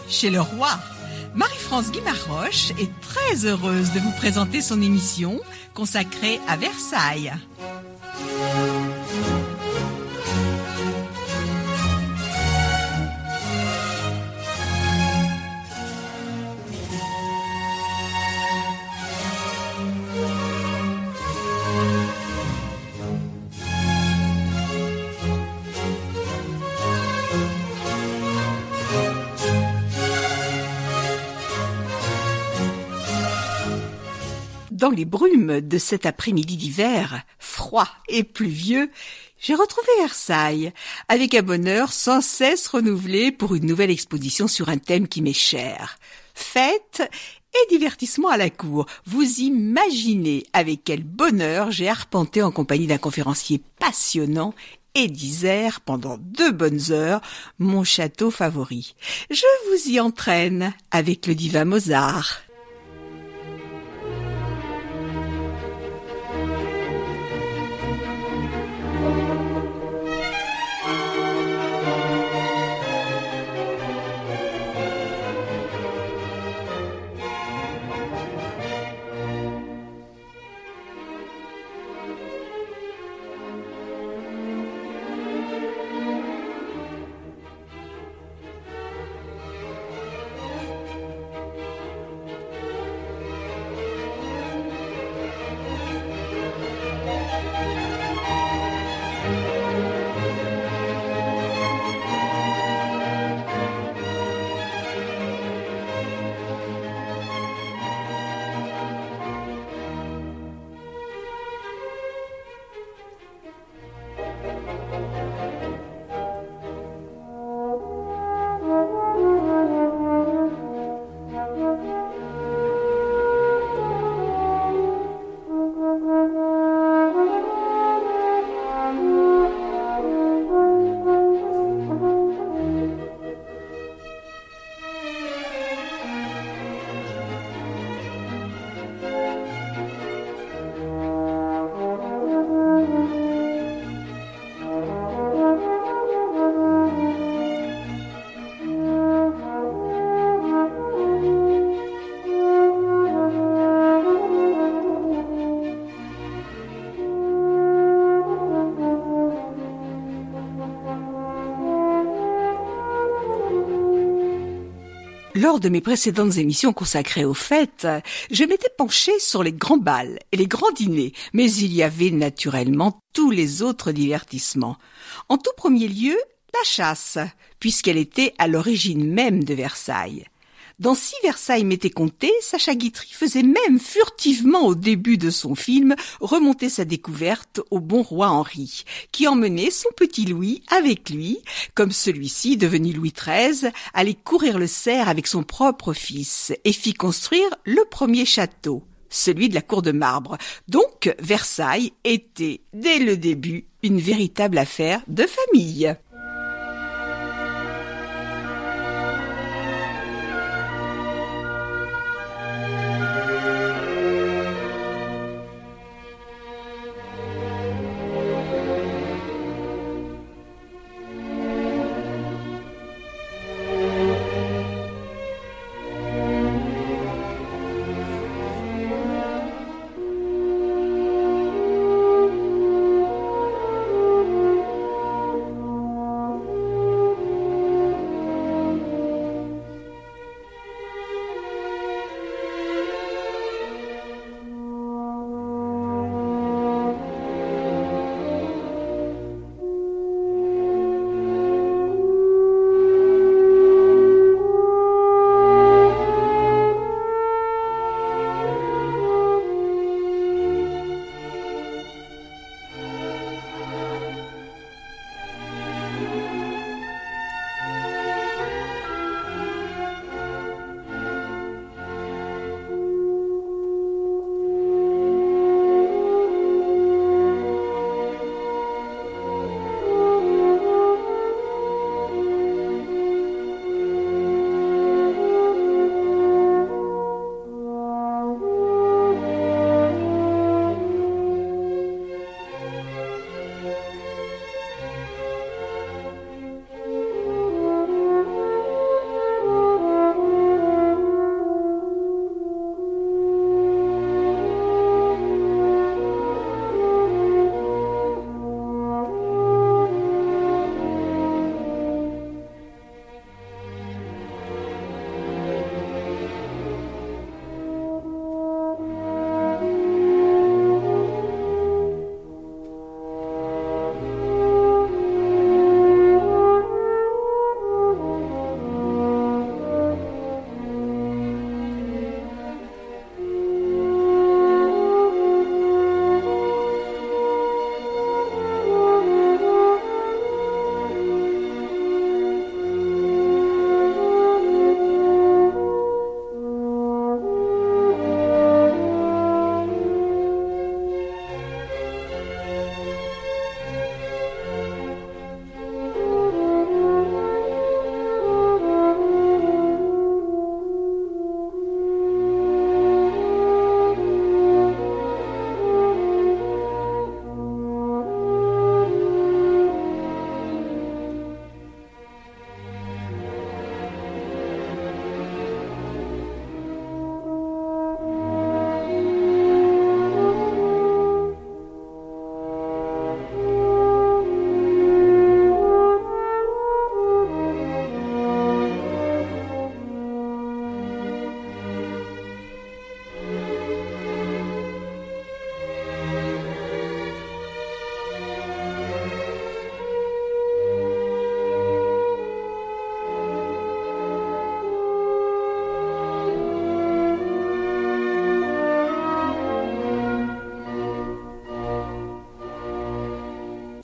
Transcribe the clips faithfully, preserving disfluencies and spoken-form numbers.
chez le roi. Marie-France Guimaroche est très heureuse de vous présenter son émission consacrée à Versailles. Dans les brumes de cet après-midi d'hiver, froid et pluvieux, j'ai retrouvé Versailles, avec un bonheur sans cesse renouvelé pour une nouvelle exposition sur un thème qui m'est cher. Fête et divertissement à la cour. Vous imaginez avec quel bonheur j'ai arpenté en compagnie d'un conférencier passionnant et d'Isère pendant deux bonnes heures mon château favori. Je vous y entraîne avec le divin Mozart. Lors de mes précédentes émissions consacrées aux fêtes, je m'étais penchée sur les grands bals et les grands dîners, mais il y avait naturellement tous les autres divertissements. En tout premier lieu, la chasse, puisqu'elle était à l'origine même de Versailles. Dans Si Versailles m'était compté, Sacha Guitry faisait même furtivement au début de son film remonter sa découverte au bon roi Henri, qui emmenait son petit Louis avec lui, comme celui-ci, devenu Louis treize, allait courir le cerf avec son propre fils et fit construire le premier château, celui de la Cour de Marbre. Donc Versailles était, dès le début, une véritable affaire de famille.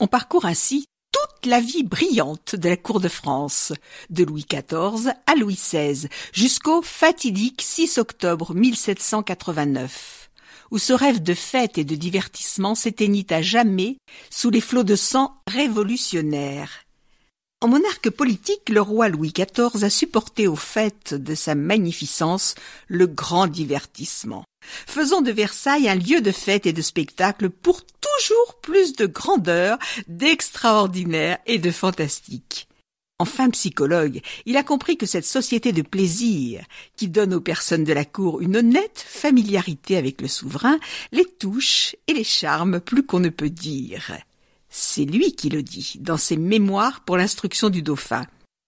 On parcourt ainsi toute la vie brillante de la cour de France, de Louis quatorze à Louis seize, jusqu'au fatidique six octobre mille sept cent quatre-vingt-neuf, où ce rêve de fête et de divertissement s'éteignit à jamais sous les flots de sang révolutionnaire. En monarque politique, le roi Louis quatorze a supporté au faîte de sa magnificence le grand divertissement, faisant de Versailles un lieu de fête et de spectacle pour toujours plus de grandeur, d'extraordinaire et de fantastique. Enfin psychologue, il a compris que cette société de plaisir, qui donne aux personnes de la cour une honnête familiarité avec le souverain, les touche et les charme plus qu'on ne peut dire. C'est lui qui le dit dans ses mémoires pour l'instruction du dauphin.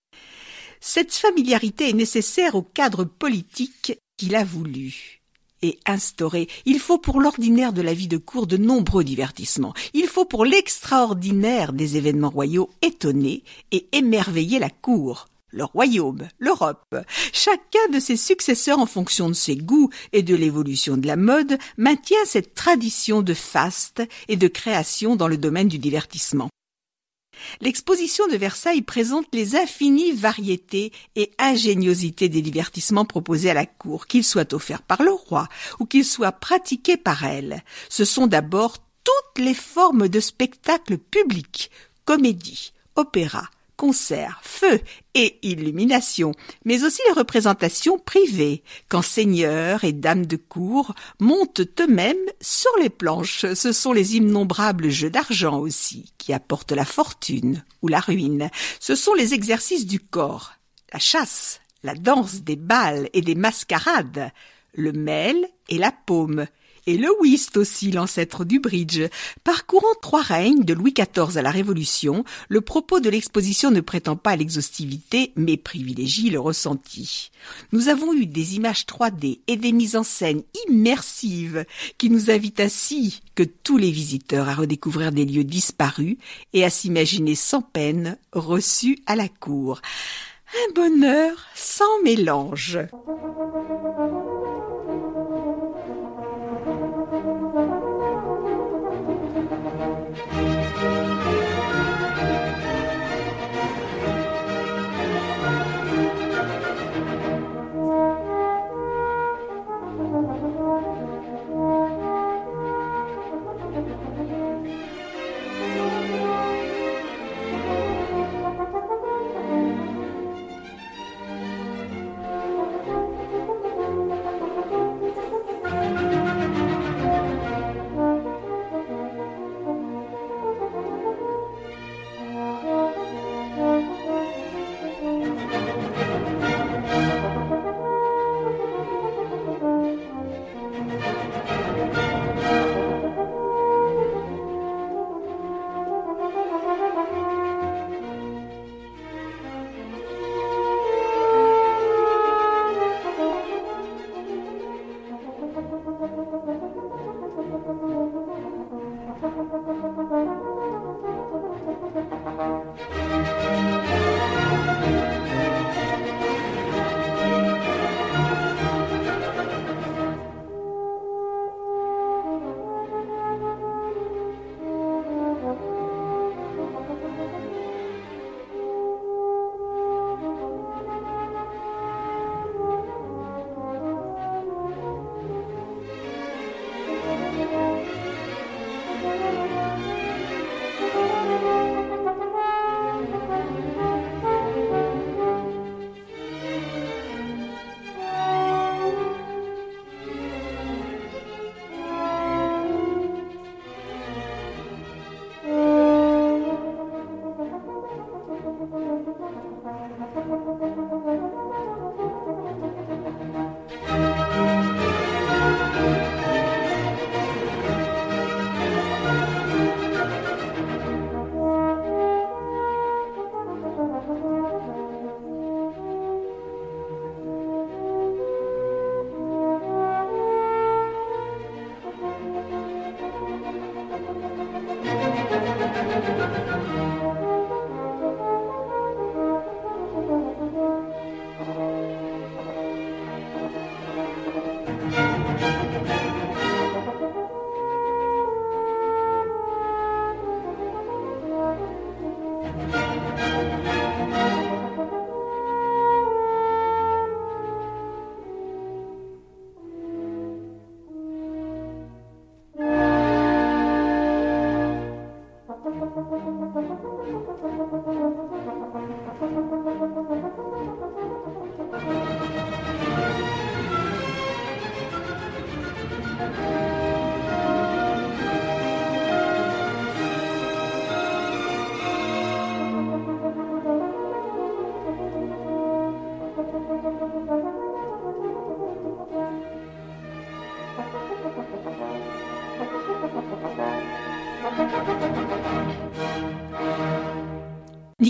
Cette familiarité est nécessaire au cadre politique qu'il a voulu et instauré. Il faut pour l'ordinaire de la vie de cour de nombreux divertissements. Il faut pour l'extraordinaire des événements royaux étonner et émerveiller la cour, le royaume, l'Europe. Chacun de ses successeurs, en fonction de ses goûts et de l'évolution de la mode, maintient cette tradition de faste et de création dans le domaine du divertissement. L'exposition de Versailles présente les infinies variétés et ingéniosités des divertissements proposés à la cour, qu'ils soient offerts par le roi ou qu'ils soient pratiqués par elle. Ce sont d'abord toutes les formes de spectacles publics, comédie, opéra, concerts, feux et illuminations, mais aussi les représentations privées, quand seigneurs et dames de cour montent eux-mêmes sur les planches. Ce sont les innombrables jeux d'argent aussi, qui apportent la fortune ou la ruine. Ce sont les exercices du corps, la chasse, la danse des bals et des mascarades, le mêle et la paume, et le whist aussi, l'ancêtre du bridge. Parcourant trois règnes, de Louis quatorze à la Révolution, le propos de l'exposition ne prétend pas à l'exhaustivité, mais privilégie le ressenti. Nous avons eu des images trois D et des mises en scène immersives qui nous invitent ainsi que tous les visiteurs à redécouvrir des lieux disparus et à s'imaginer sans peine reçus à la cour. Un bonheur sans mélange.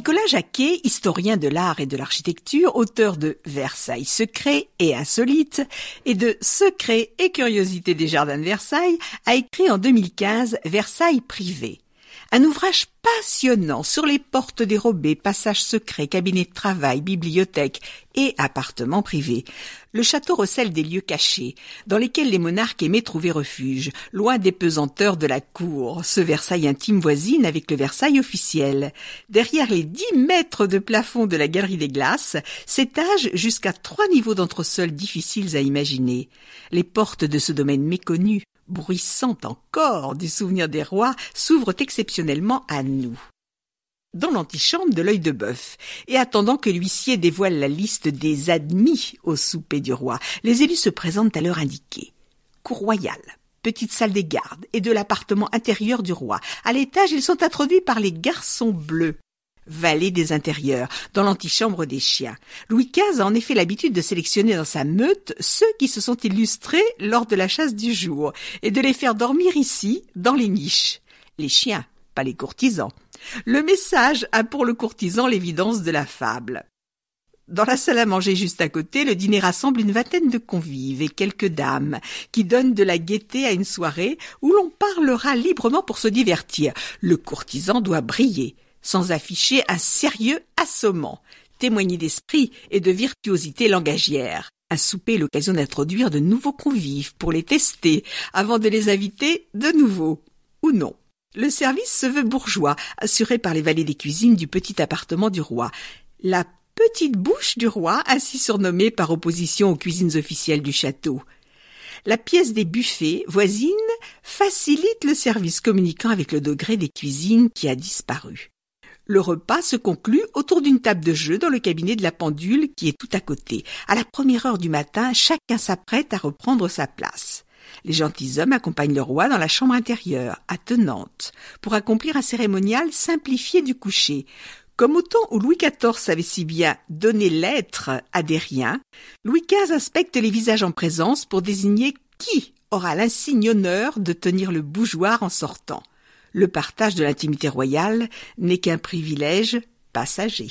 Nicolas Jacquet, historien de l'art et de l'architecture, auteur de Versailles secret et insolite et de Secrets et curiosités des jardins de Versailles, a écrit en deux mille quinze Versailles privé. Un ouvrage passionnant sur les portes dérobées, passages secrets, cabinets de travail, bibliothèques et appartements privés. Le château recèle des lieux cachés, dans lesquels les monarques aimaient trouver refuge, loin des pesanteurs de la cour. Ce Versailles intime voisine avec le Versailles officiel. Derrière les dix mètres de plafond de la Galerie des Glaces, s'étagent jusqu'à trois niveaux d'entresol difficiles à imaginer. Les portes de ce domaine méconnu, bruissant encore du souvenir des rois, s'ouvre exceptionnellement à nous. Dans l'antichambre de l'Œil de Bœuf, et attendant que l'huissier dévoile la liste des admis au souper du roi, les élus se présentent à l'heure indiquée. Cour royale, petite salle des gardes et de l'appartement intérieur du roi. À l'étage, ils sont introduits par les garçons bleus. Valet des intérieurs, dans l'antichambre des chiens. Louis quinze a en effet l'habitude de sélectionner dans sa meute ceux qui se sont illustrés lors de la chasse du jour et de les faire dormir ici, dans les niches. Les chiens, pas les courtisans. Le message a pour le courtisan l'évidence de la fable. Dans la salle à manger juste à côté, le dîner rassemble une vingtaine de convives et quelques dames qui donnent de la gaieté à une soirée où l'on parlera librement pour se divertir. Le courtisan doit briller, sans afficher un sérieux assommant, témoigner d'esprit et de virtuosité langagière. Un souper est l'occasion d'introduire de nouveaux convives pour les tester, avant de les inviter de nouveau, ou non. Le service se veut bourgeois, assuré par les valets des cuisines du petit appartement du roi. La petite bouche du roi, ainsi surnommée par opposition aux cuisines officielles du château. La pièce des buffets voisine facilite le service communiquant avec le degré des cuisines qui a disparu. Le repas se conclut autour d'une table de jeu dans le cabinet de la pendule qui est tout à côté. À la première heure du matin, chacun s'apprête à reprendre sa place. Les gentilshommes accompagnent le roi dans la chambre intérieure, attenante, pour accomplir un cérémonial simplifié du coucher. Comme au temps où Louis quatorze savait si bien donner l'être à des riens, Louis quinze inspecte les visages en présence pour désigner qui aura l'insigne honneur de tenir le bougeoir en sortant. Le partage de l'intimité royale n'est qu'un privilège passager.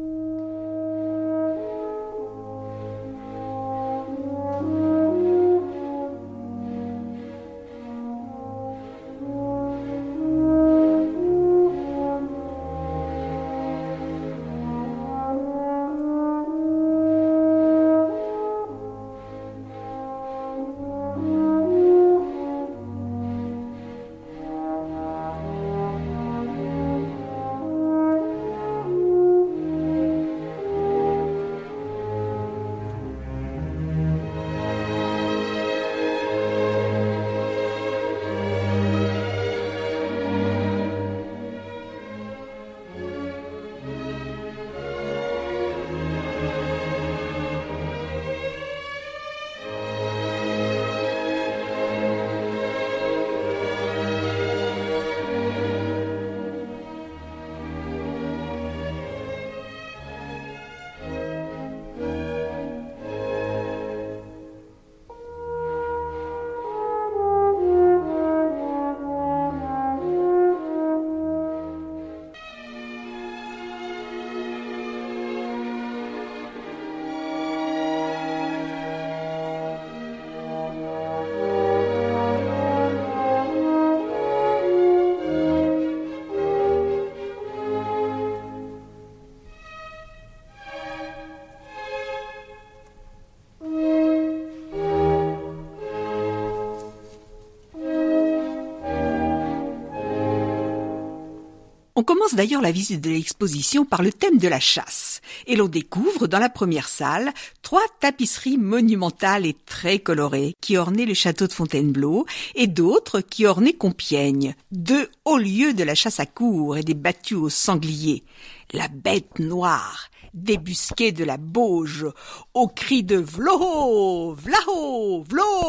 On commence d'ailleurs la visite de l'exposition par le thème de la chasse, et l'on découvre dans la première salle trois tapisseries monumentales et très colorées qui ornaient le château de Fontainebleau et d'autres qui ornaient Compiègne, deux hauts lieux de la chasse à courre et des battues aux sangliers. La bête noire, débusquée de la Bauge, au cri de « V'là-ho, v'là-ho, v'là-ho »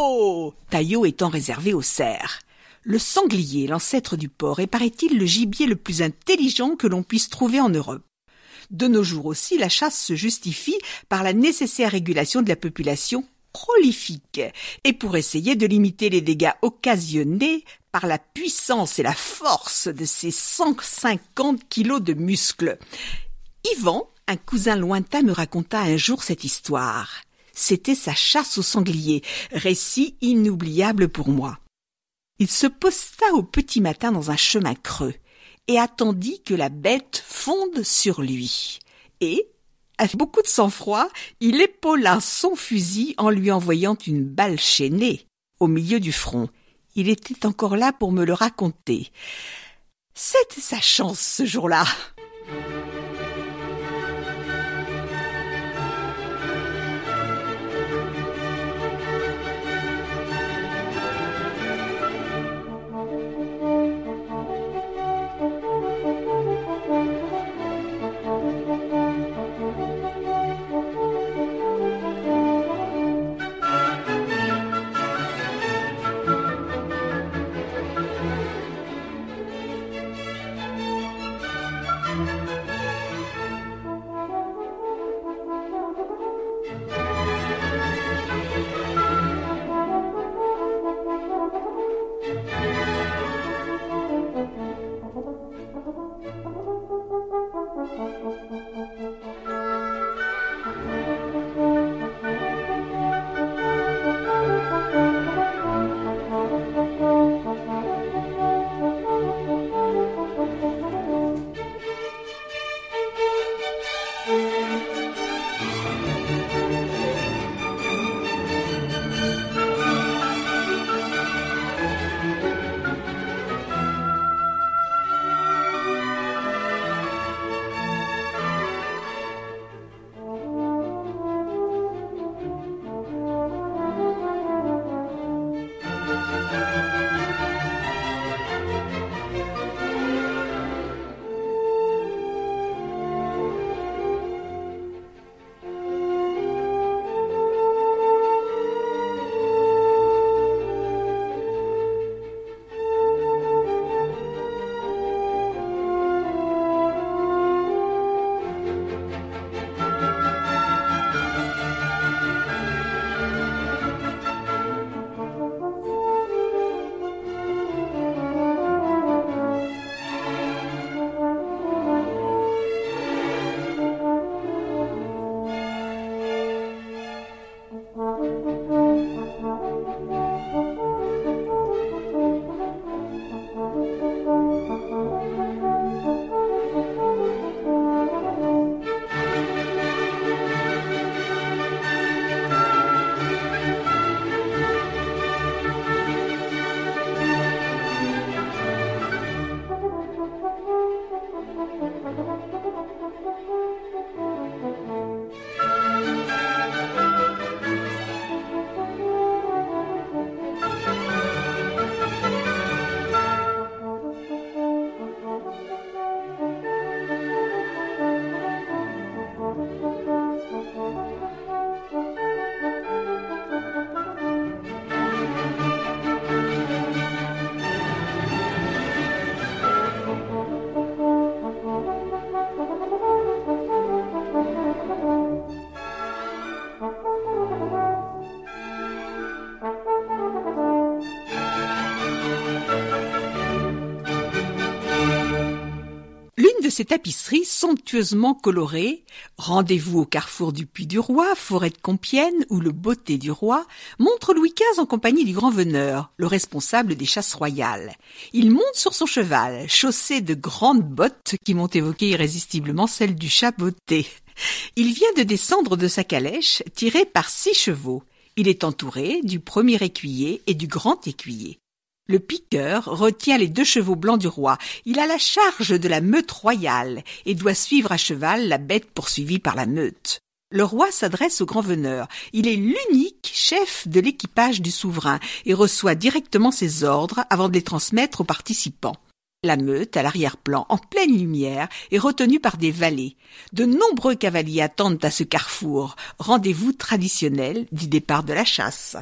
Taillot étant réservé aux cerfs. Le sanglier, l'ancêtre du porc, est, paraît-il, le gibier le plus intelligent que l'on puisse trouver en Europe. De nos jours aussi, la chasse se justifie par la nécessaire régulation de la population prolifique et pour essayer de limiter les dégâts occasionnés par la puissance et la force de ces cent cinquante kilos de muscles. Yvan, un cousin lointain, me raconta un jour cette histoire. C'était sa chasse au sanglier, récit inoubliable pour moi. Il se posta au petit matin dans un chemin creux et attendit que la bête fonde sur lui. Et, avec beaucoup de sang-froid, il épaula son fusil en lui envoyant une balle chaînée au milieu du front. Il était encore là pour me le raconter. C'était sa chance ce jour-là. De ces tapisseries somptueusement colorées, Rendez-vous au carrefour du Puy du Roi, forêt de Compiègne ou le Beauté du Roi, montre Louis quinze en compagnie du grand veneur, le responsable des chasses royales. Il monte sur son cheval, chaussé de grandes bottes qui m'ont évoqué irrésistiblement celles du chat Beauté. Il vient de descendre de sa calèche, tiré par six chevaux. Il est entouré du premier écuyer et du grand écuyer. Le piqueur retient les deux chevaux blancs du roi. Il a la charge de la meute royale et doit suivre à cheval la bête poursuivie par la meute. Le roi s'adresse au grand veneur. Il est l'unique chef de l'équipage du souverain et reçoit directement ses ordres avant de les transmettre aux participants. La meute, à l'arrière-plan, en pleine lumière, est retenue par des valets. De nombreux cavaliers attendent à ce carrefour, rendez-vous traditionnel du départ de la chasse.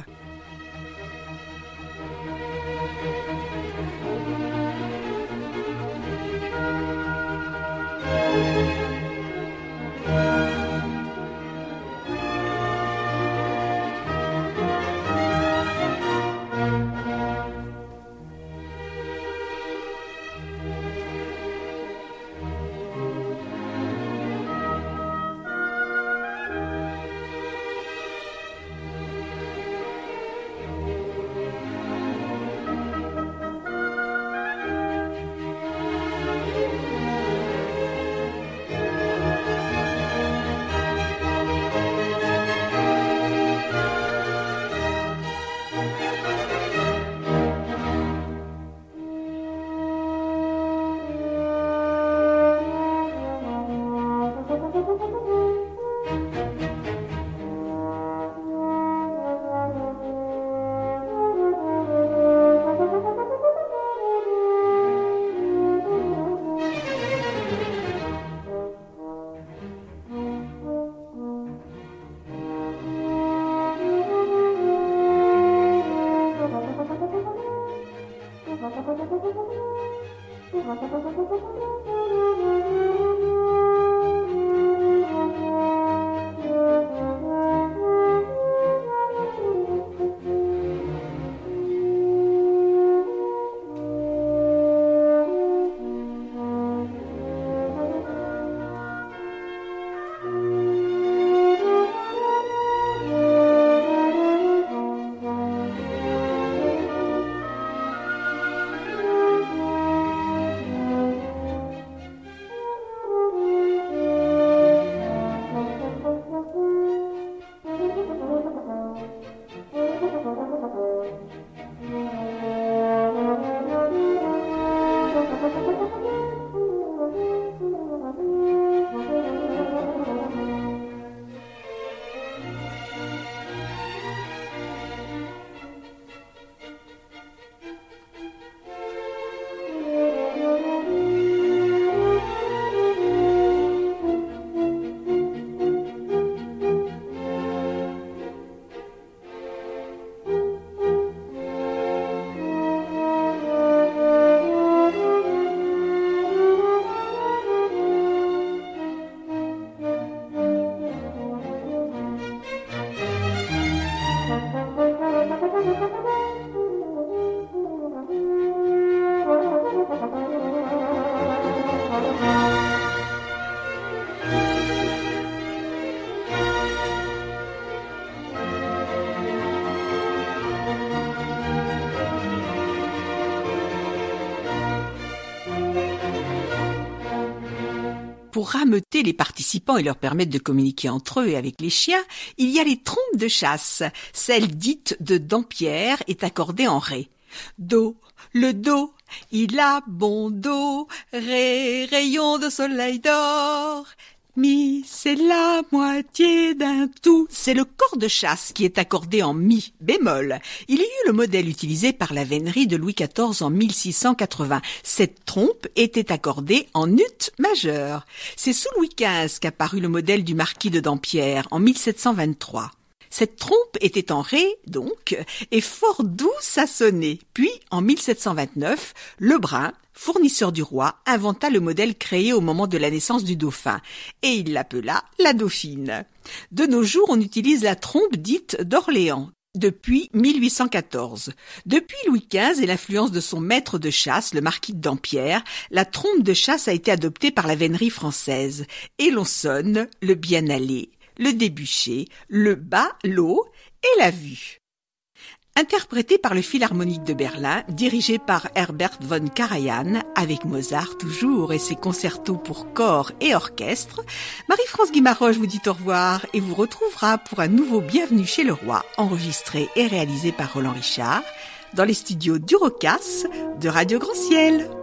pour rameuter les participants et leur permettre de communiquer entre eux et avec les chiens, il y a les trompes de chasse. Celle dite de Dampierre est accordée en ré. Do, le do, il a bon do, ré, rayon de soleil d'or. Mi, c'est la moitié d'un tout. C'est le corps de chasse qui est accordé en mi bémol. Il y a eu le modèle utilisé par la vénerie de Louis quatorze en mille six cent quatre-vingts. Cette trompe était accordée en ut majeur. C'est sous Louis quinze qu'apparut le modèle du marquis de Dampierre en mille sept cent vingt-trois. Cette trompe était en ré, donc, et fort douce à sonner. Puis, en mille sept cent vingt-neuf, Lebrun, fournisseur du roi, inventa le modèle créé au moment de la naissance du dauphin, et il l'appela la dauphine. De nos jours, on utilise la trompe dite d'Orléans, depuis mille huit cent quatorze. Depuis Louis quinze et l'influence de son maître de chasse, le marquis de Dampierre, la trompe de chasse a été adoptée par la vénerie française, et l'on sonne le bien aller, le débuché, le bas, l'eau et la vue. Interprété par le Philharmonique de Berlin, dirigé par Herbert von Karajan, avec Mozart toujours et ses concertos pour corps et orchestre, Marie-France Guimaroche vous dit au revoir et vous retrouvera pour un nouveau Bienvenue chez le Roi, enregistré et réalisé par Roland Richard, dans les studios d'Urocas de Radio Grand Ciel.